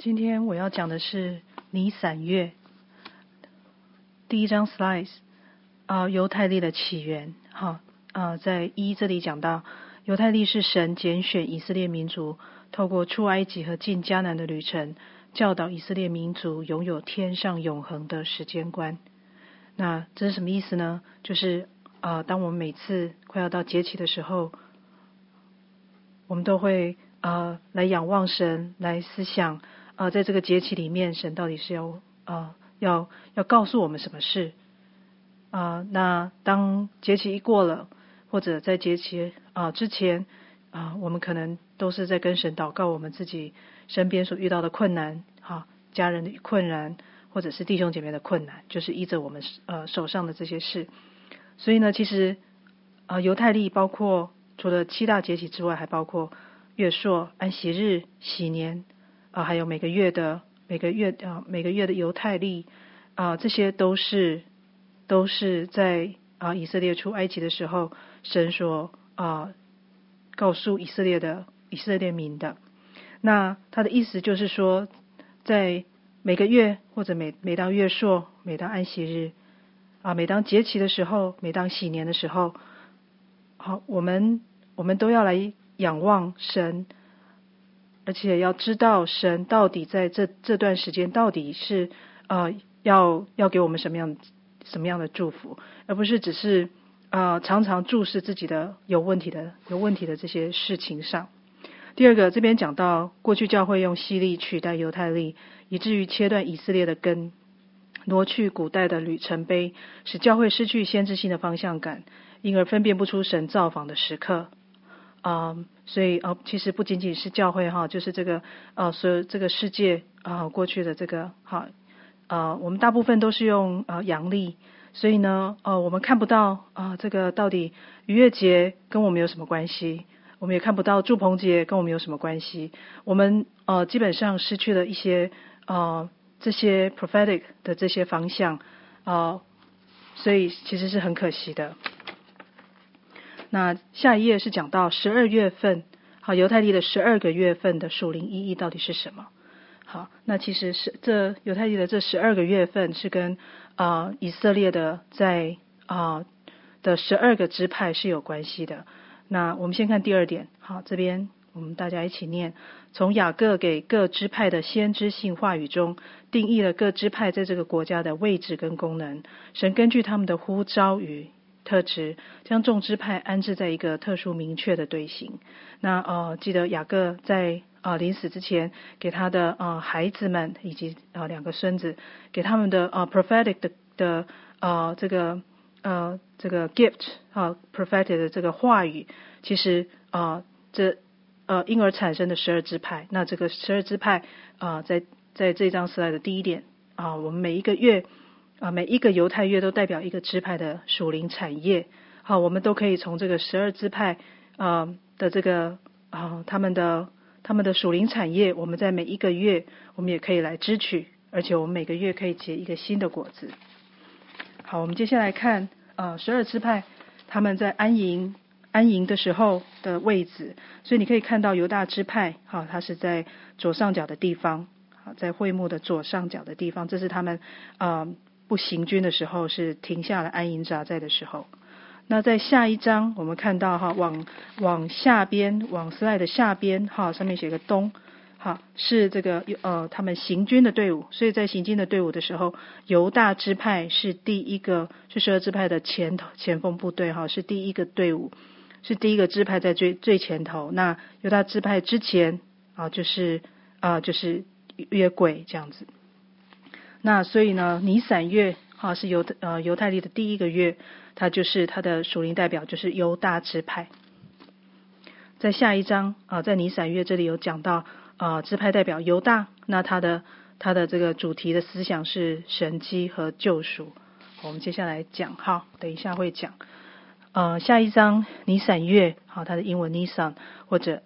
今天我要讲的是尼散月第一张 slides，犹太历的起源。在这里讲到，犹太历是神拣选以色列民族，透过出埃及和进迦南的旅程，教导以色列民族拥有天上永恒的时间观。那这是什么意思呢？就是当我们每次快要到节期的时候，我们都会来仰望神，来思想在这个节期里面，神到底是要告诉我们什么事那当节期一过了，或者在节期之前我们可能都是在跟神祷告我们自己身边所遇到的困难家人的困难，或者是弟兄姐妹的困难，就是依着我们手上的这些事。所以呢，其实犹太历包括除了7大节期之外，还包括月朔、安息日、喜年还有每个月的犹太历这些都是在以色列出埃及的时候，神所告诉以色列民的。那他的意思就是说，在每个月或者每当月朔、每当安息日每当节期的时候，每当喜年的时候，我们都要来仰望神，而且要知道神到底在这段时间到底是要给我们什么样的祝福，而不是只是常常注视自己的有问题的这些事情上。第二个，这边讲到过去教会用希历取代犹太历，以至于切断以色列的根，挪去古代的里程碑，使教会失去先知性的方向感，因而分辨不出神造访的时刻。所以其实不仅仅是教会就是这个所有这个世界过去的这个我们大部分都是用阳历，所以呢我们看不到这个到底逾越节跟我们有什么关系，我们也看不到住棚节跟我们有什么关系，我们基本上失去了一些这些 prophetic 的这些方向所以其实是很可惜的。那下一页是讲到12月份犹太历的12个月份的属灵意义到底是什么。好，那其实是犹太历的这12个月份是跟以色列的在的12个支派是有关系的。那我们先看第二点。好，这边我们大家一起念，从雅各给各支派的先知性话语中，定义了各支派在这个国家的位置跟功能。神根据他们的呼召与特质，将众支派安置在一个特殊明确的队形。那记得雅各在临死之前给他的孩子们以及2个孙子，给他们的prophetic 的这个 gift prophetic 的这个话语，其实因而产生的12支派。那这个12支派在这张slide的第一点我们每一个月每一个犹太月都代表一个支派的属灵产业。我们都可以从这个12支派的这个他们的属灵产业，我们在每一个月我们也可以来支取，而且我们每个月可以结一个新的果子。好，我们接下来看12支派他们在安营的时候的位置。所以你可以看到犹大支派它是在左上角的地方，在会幕的左上角的地方，这是他们不行军的时候，是停下来安营扎寨的时候。那在下一章我们看到往下边，往 slide 的下边上面写个东是这个他们行军的队伍。所以在行军的队伍的时候，犹大支派是第一个，是12支派的前锋部队是第一个队伍，是第一个支派在最前头。那犹大支派之前就是约柜这样子。那所以呢，尼散月是犹太历的第一个月，它就是它的属灵代表就是犹大支派。在下一章在尼散月这里有讲到支派代表犹大，那它的这个主题的思想是神迹和救赎。我们接下来讲等一下会讲下一章尼散月它的英文 Nisan 或者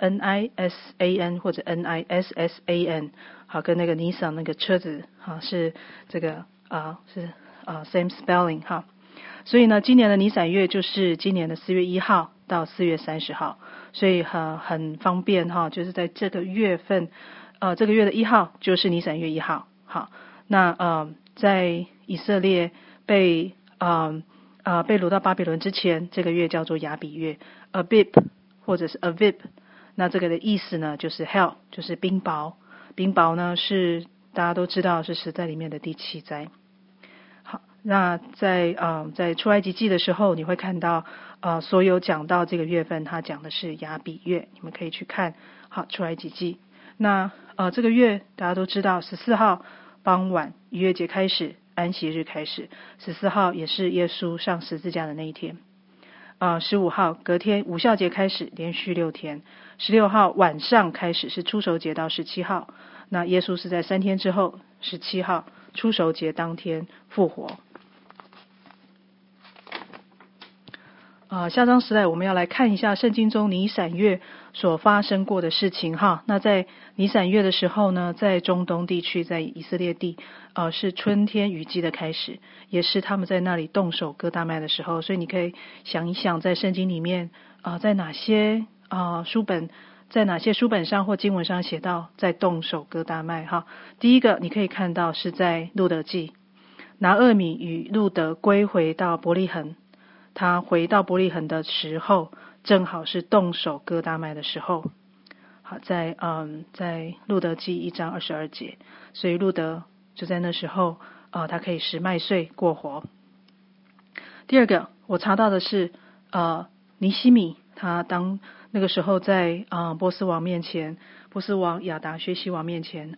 Nisan 或者 Nissan 跟那个 Nissan 那个车子是这个是same spelling 所以呢，今年的尼散月就是今年的4月1号到4月30号，所以很方便就是在这个月份这个月的1号就是尼散月1号。好，那在以色列被掳到巴比伦之前，这个月叫做亚比月 Abib 或者是 Aviv。那这个的意思呢，就是 Hell， 就是冰雹。冰雹呢是大家都知道是10灾里面的第7灾。好，那在出埃及记的时候，你会看到所有讲到这个月份，它讲的是亚比月，你们可以去看好出埃及记。那这个月大家都知道14号傍晚逾越节开始，安息日开始，14号也是耶稣上十字架的那一天。15号隔天午孝节开始，连续6天。16号晚上开始是初熟节到17号，那耶稣是在3天之后17号初熟节当天复活。下章时代我们要来看一下圣经中尼散月所发生过的事情哈。那在尼散月的时候呢，在中东地区，在以色列地是春天雨季的开始，也是他们在那里动手割大麦的时候。所以你可以想一想，在圣经里面在哪些书本上或经文上写到在动手割大麦哈。第一个你可以看到是在路德记，拿俄米与路德归回到伯利恒，他回到伯利恒的时候正好是动手割大麦的时候。好，在路德记1章22节，所以路德就在那时候他可以食麦穗过活。第二个我查到的是尼希米，他当那个时候在波斯王面前，波斯王亚达薛西王面前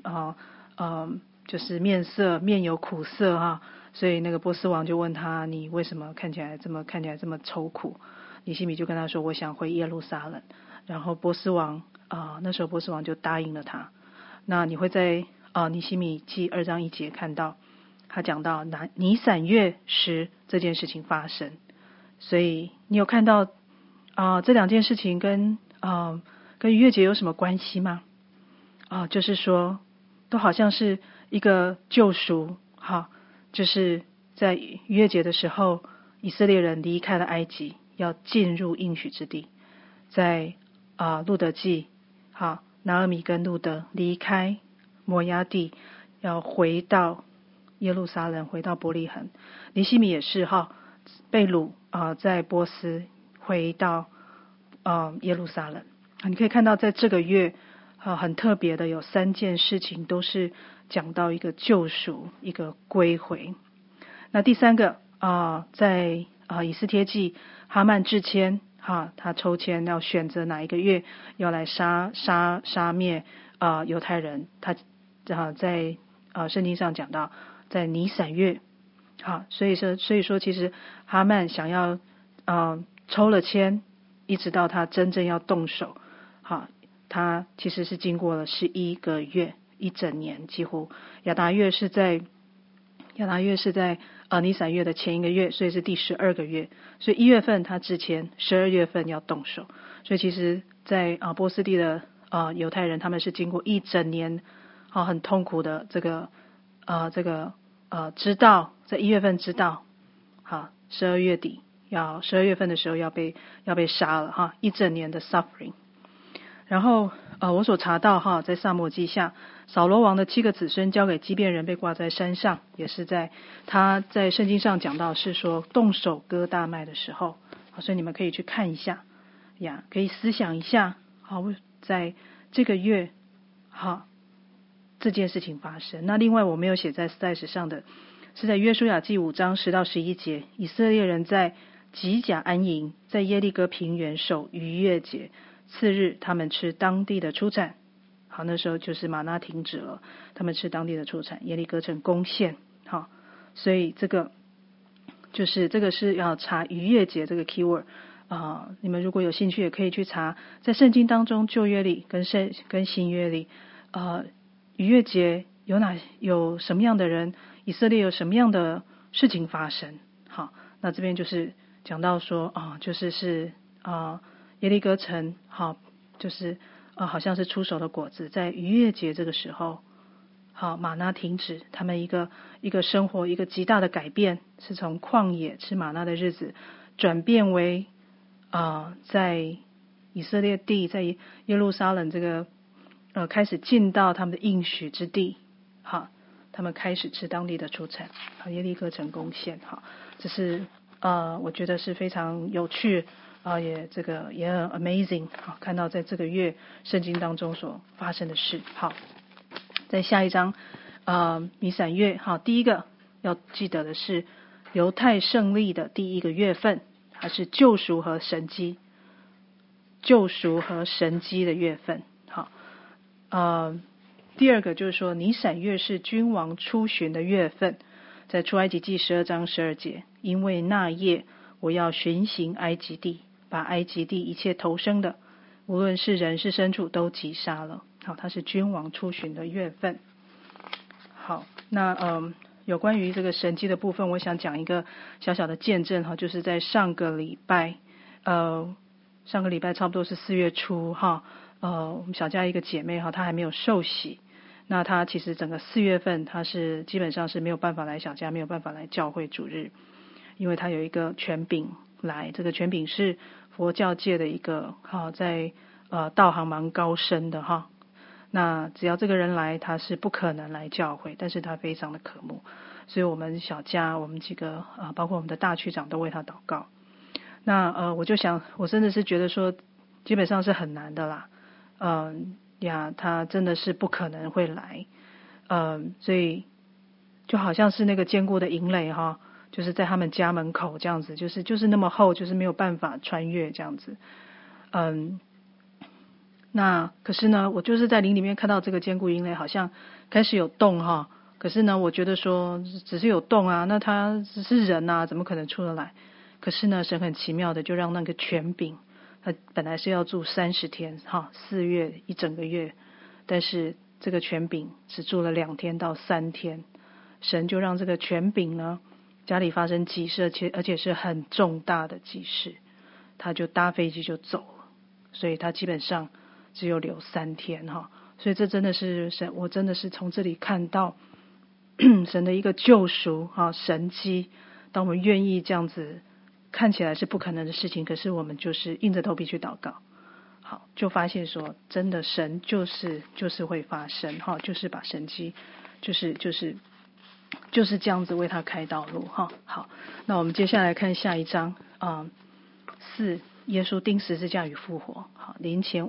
就是面有苦色哈，所以那个波斯王就问他，你为什么看起来这么愁苦？尼希米就跟他说，我想回耶路撒冷。然后波斯王那时候波斯王就答应了他。那你会在尼希米记2章1节看到他讲到尼散月时这件事情发生。所以你有看到这2件事情跟逾越节有什么关系吗？就是说都好像是一个救赎哈，就是在逾越节的时候，以色列人离开了埃及，要进入应许之地。在路德记拿俄米跟路德离开摩押地，要回到耶路撒冷，回到伯利恒。尼希米也是被掳在波斯回到耶路撒冷。你可以看到在这个月很特别的有3件事情都是讲到一个救赎，一个归回。那第3个在以斯帖记，哈曼制签他抽签要选择哪一个月要来杀灭犹太人。他在圣经上讲到在尼散月。所以说其实哈曼想要抽了签，一直到他真正要动手他其实是经过了11个月，1整年几乎。亚达月是在尼散月的前1个月，所以是第12个月。所以1月份他之前12月份要动手。所以其实在波斯地的犹太人，他们是经过1整年很痛苦的这个知道在1月份知道12月底12月份的时候要被杀了1整年的 suffering。然后我所查到在撒母耳记下，扫罗王的7个子孙交给基遍人，被挂在山上，也是他在圣经上讲到是说动手割大麦的时候。所以你们可以去看一下可以思想一下在这个月这件事情发生。那另外我没有写在时代史上的是在约书亚记5章10到11节，以色列人在吉甲安营，在耶利哥平原守逾越节，次日他们吃当地的出产。那时候就是玛纳停止了，他们吃当地的出产，耶利哥城攻陷。所以这个是要查逾越节这个 keyword。你们如果有兴趣也可以去查，在圣经当中旧约里跟新约里逾越节有什么样的人，以色列有什么样的事情发生。那这边就是讲到说就是耶利哥城就是好像是出手的果子，在逾越节这个时候玛纳停止，他们一个生活一个极大的改变，是从旷野吃玛纳的日子转变为在以色列地，在耶路撒冷这个开始进到他们的应许之地，好，他们开始吃当地的出产，好，耶利哥城攻陷，好，这是我觉得是非常有趣也很 amazing， 好，看到在这个月圣经当中所发生的事。好，在下一章尼散月，好，第一个要记得的是犹太胜利的第一个月份，它是救赎和神迹的月份。好，第二个就是说尼散月是君王出巡的月份，在出埃及记12章12节，因为那夜我要巡行埃及地，把埃及地一切投生的，无论是人是牲畜，都击杀了。好，它是君王出巡的月份。好，那有关于这个神迹的部分，我想讲一个小小的见证哈，就是在上个礼拜差不多是4月初哈，我们小家一个姐妹哈，她还没有受洗，那她其实整个4月份她是基本上是没有办法来小家，没有办法来教会主日，因为她有一个权柄来，这个权柄是佛教界的一个在道行蛮高深的哈。那只要这个人来，他是不可能来教会，但是他非常的渴慕，所以我们小家我们几个包括我们的大区长都为他祷告。那我就想，我真的是觉得说基本上是很难的啦，他真的是不可能会来，所以就好像是那个坚固的营垒哈，就是在他们家门口这样子，就是那么厚，就是没有办法穿越这样子。那可是呢，我就是在林里面看到这个坚固营垒好像开始有动哈，可是呢，我觉得说只是有动啊，那他只是人啊，怎么可能出得来？可是呢，神很奇妙的就让那个权柄，他本来是要住30天哈，4月一整个月，但是这个权柄只住了2天到3天，神就让这个权柄呢家里发生急事，而且是很重大的急事，他就搭飞机就走了，所以他基本上只有留3天哈，所以这真的是神，我真的是从这里看到神的一个救赎神迹。当我们愿意这样子，看起来是不可能的事情，可是我们就是硬着头皮去祷告，好，就发现说真的神就是会发生哈，就是把神迹就是这样子为他开道路哈。好，那我们接下来看下一章4耶稣钉十字架与复活。好，林前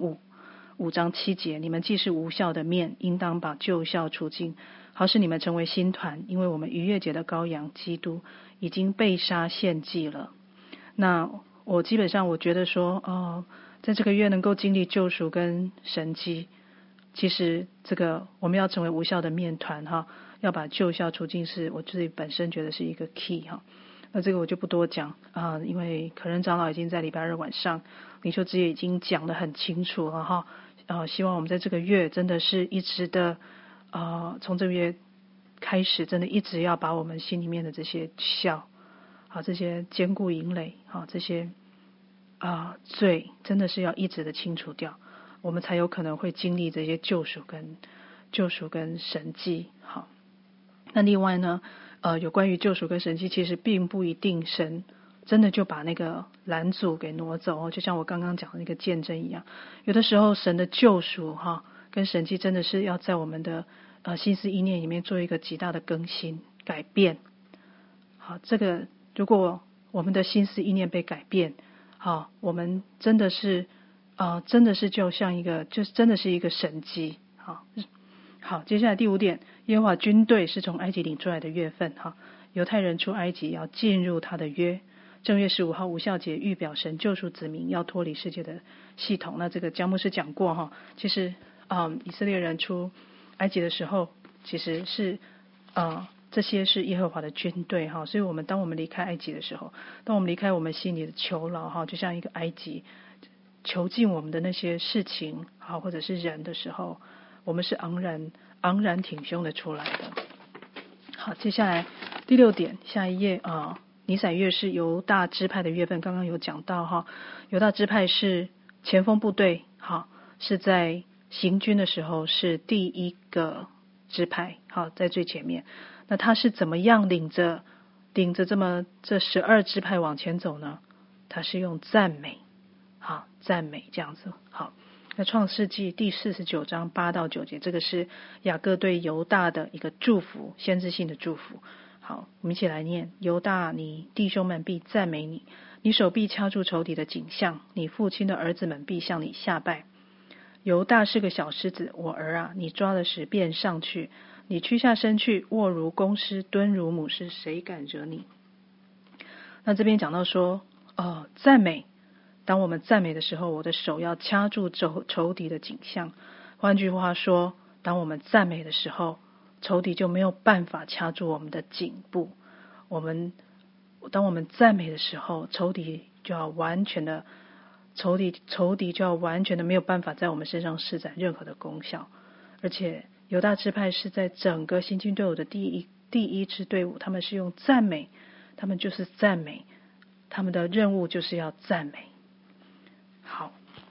5章7节，你们既是无效的面，应当把旧效除尽，好使你们成为新团，因为我们逾越节的羔羊基督已经被杀献祭了。那我基本上我觉得说在这个月能够经历救赎跟神迹，其实这个我们要成为无效的面团哈，要把旧效除尽，是我自己本身觉得是一个 key 哈。那这个我就不多讲因为可能长老已经在礼拜2晚上领袖之夜已经讲得很清楚了哈。希望我们在这个月真的是一直的从这个月开始，真的一直要把我们心里面的这些效这些坚固营垒这些罪真的是要一直的清除掉，我们才有可能会经历这些救赎跟神迹。好，那另外呢有关于救赎跟神迹，其实并不一定神真的就把那个拦阻给挪走就像我刚刚讲的那个见证一样，有的时候神的救赎跟神迹真的是要在我们的心思意念里面做一个极大的更新改变。好，这个如果我们的心思意念被改变我们真的是就像一个就是真的是一个神迹。好，接下来第5点，耶和华军队是从埃及领出来的月份犹太人出埃及要进入他的约，正月15号无酵节预表神救赎子民要脱离世界的系统。那这个姜牧师讲过其实以色列人出埃及的时候，其实是这些是耶和华的军队所以当我们离开埃及的时候，当我们离开我们心里的囚牢就像一个埃及囚禁我们的那些事情或者是人的时候，我们是昂然挺胸的出来的。好，接下来第6点，下一页尼散月是犹大支派的月份，刚刚有讲到犹大支派是前锋部队是在行军的时候是第一个支派在最前面。那他是怎么样领着这12支派往前走呢？他是用赞美这样子。好， 那创世纪第49章8到9节，这个是雅各对犹大的一个祝福，先知性的祝福。好，我们一起来念：犹大，你弟兄们必赞美你，你手必掐住仇敌的颈项，你父亲的儿子们必向你下拜。犹大是个小狮子，我儿啊，你抓了时便上去，你屈下身去，卧如公狮，蹲如母狮，谁敢惹你？那这边讲到说，赞美，当我们赞美的时候，我的手要掐住仇敌的颈项。换句话说，当我们赞美的时候，仇敌就没有办法掐住我们的颈部。当我们赞美的时候，仇敌就要完全的没有办法在我们身上施展任何的功效。而且犹大支派是在整个行军队伍的第一支队伍，他们是用赞美，他们就是赞美，他们的任务就是要赞美。好，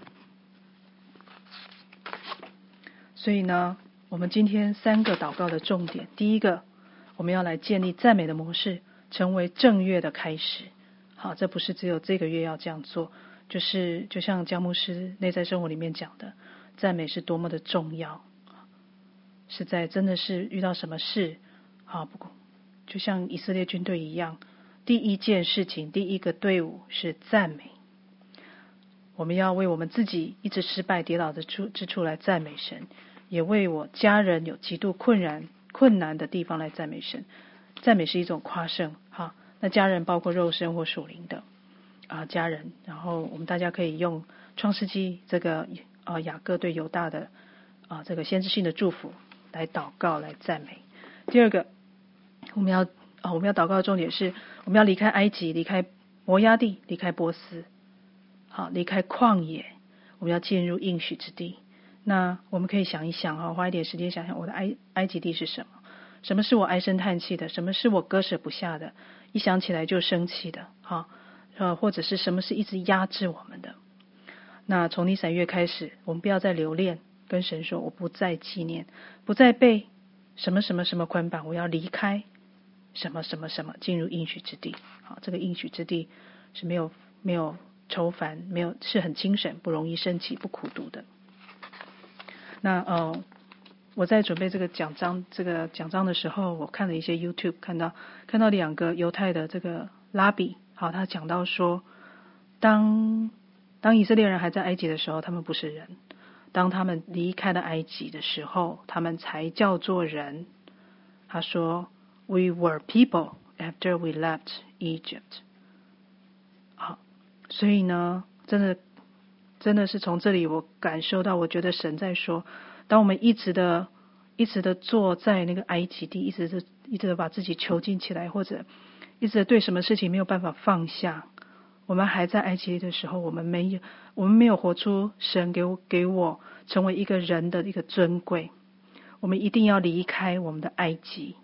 所以呢，我们今天3个祷告的重点，第一个，我们要来建立赞美的模式，成为正月的开始。好，这不是只有这个月要这样做，就像姜牧师内在生活里面讲的，赞美是多么的重要，是在真的是遇到什么事，就像以色列军队一样，第一件事情，第一个队伍是赞美。我们要为我们自己一直失败跌倒之处来赞美神，也为我家人有极度困难的地方来赞美神。赞美是一种夸胜，那家人包括肉身或属灵的家人，然后我们大家可以用创世纪这个雅各对犹大的这个先知性的祝福来祷告来赞美。第二个，我们要祷告的重点是，我们要离开埃及，离开摩押地，离开波斯，离开旷野，我们要进入应许之地。那我们可以想一想花一点时间想想我的埃及地是什么？什么是我唉声叹气的？什么是我割舍不下的？一想起来就生气的或者是什么是一直压制我们的？那从尼散月开始，我们不要再留恋，跟神说，我不再纪念，不再被什么什么什么捆绑，我要离开什么什么什么，进入应许之地。这个应许之地是没有愁烦，是很精神，不容易生气，不苦读的。那我在准备这个讲章的时候，我看了一些 YouTube， 看到2个犹太的这个拉比，他讲到说，当以色列人还在埃及的时候，他们不是人；当他们离开了埃及的时候，他们才叫做人。他说 We were people after we left Egypt。 好，所以呢，真的是从这里我感受到，我觉得神在说，当我们一直的坐在那个埃及地，一直的把自己囚禁起来，或者一直对什么事情没有办法放下，我们还在埃及的时候，我们没有活出神给我成为一个人的一个尊贵。我们一定要离开我们的埃及，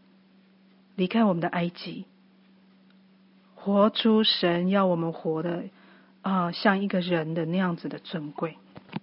活出神要我们活的像一个人的那样子的尊贵。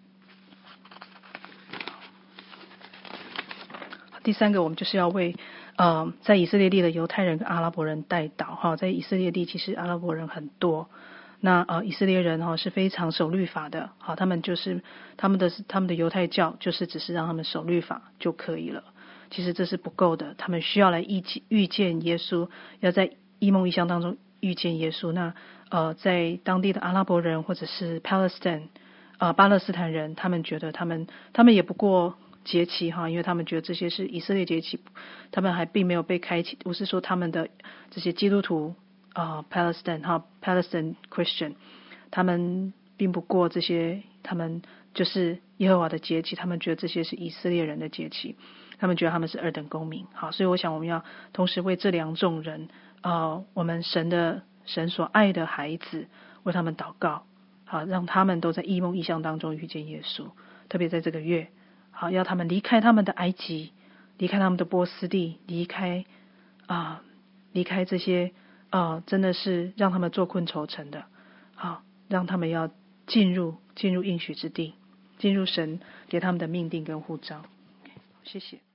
第3个，我们就是要为在以色列地的犹太人跟阿拉伯人代祷在以色列地其实阿拉伯人很多，那以色列人是非常守律法的，他们的犹太教就是只是让他们守律法就可以了，其实这是不够的，他们需要来遇见耶稣，要在异梦异象当中遇见耶稣。那在当地的阿拉伯人或者是巴勒斯坦人，他们觉得他们也不过节期因为他们觉得这些是以色列节期，他们还并没有被开启。我是说他们的这些基督徒Palestine Christian， 他们并不过这些，他们就是耶和华的节期，他们觉得这些是以色列人的节期，他们觉得他们是二等公民。好，所以我想我们要同时为这2种人我们神所爱的孩子为他们祷告，让他们都在异梦异象当中遇见耶稣，特别在这个月要他们离开他们的埃及，离开他们的波斯地，离开这些真的是让他们坐困愁城的，让他们要进入应许之地，进入神给他们的命定跟呼召。谢谢。